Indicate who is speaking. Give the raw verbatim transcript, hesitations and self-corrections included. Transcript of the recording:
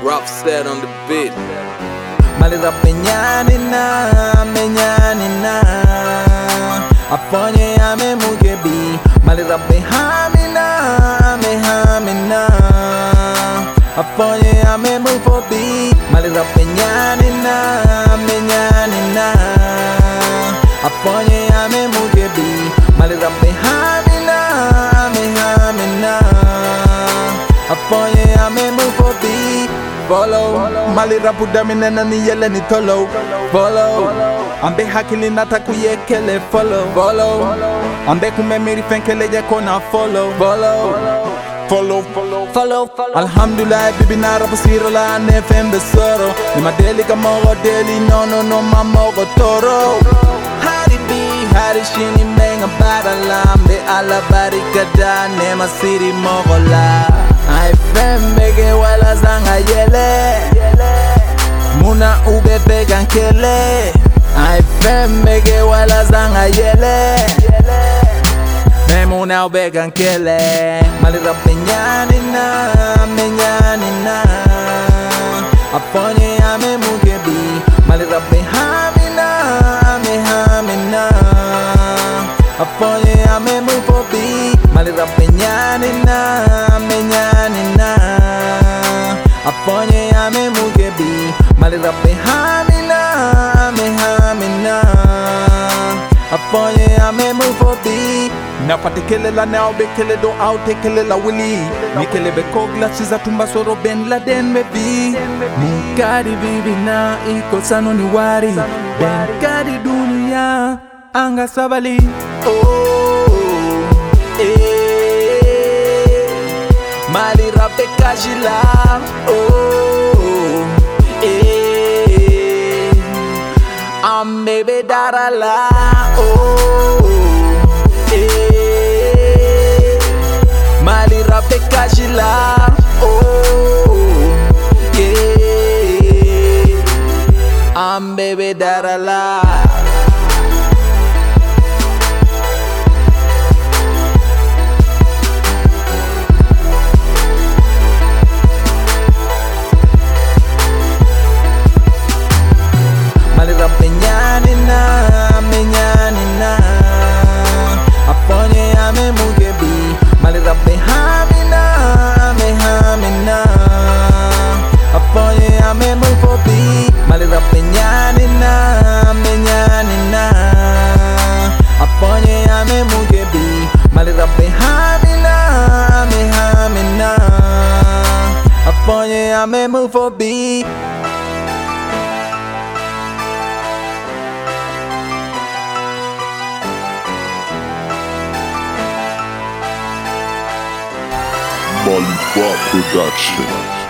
Speaker 1: Rough set on the beat.
Speaker 2: Malirap menyanina, menyanina. Aponye ame mugebi. Malirap mehamina, mehamina. Aponye ame mufobi. Malirap menyanina, menyanina. Aponye ame mugebi. Malirap mehamina, mehamina. Aponye ame mufobi. Follow, mali rapu damine na ni yele ni tolo. Follow, ambe hakili nata kuyekele. Follow, follow, ambe kumemiri fenkele je kona follow. Follow, follow, follow, follow, follow. Alhamdulillah, bibi na rapu siro la ne fembe soro. Ni madeli ka mogo deli, no no no ma mogo toro. Hari bi, hari shini menga badalambe. Ala barikada ne masiri mogo la. I fembege wala zanga yele Muna ube vegan kele I fembege wala zanga yele Me muna ube vegan kele Malirap menyanina, menyanina Aponye ame mugebi Malirap mehamina, mehamina Aponye ame mufobi Malirap menyanina, menyanina Aponye ame mugebi Malirap mehamina, mehamina Aponye ame mufobi Na patikele la na obe kele do aute kele la wili Mikele be kogla chiza tumba soro ben la den me bi Mukari bibi na iko sano ni wari Ben kari dunia anga sabali Oh, eh Malirap e kajila Oh, eh Ambebe darala Oh, eh Malirap e kajila Oh, eh Ambebe darala Malirap menyanina, menyanina Aponye ame mugebi Malirap mehamina, mehamina Aponye ame mufobi Malirap menyanina, menyanina Aponye ame mugebi Malirap mehamina, mehamina Aponye ame mufobi
Speaker 3: Malifaux Production.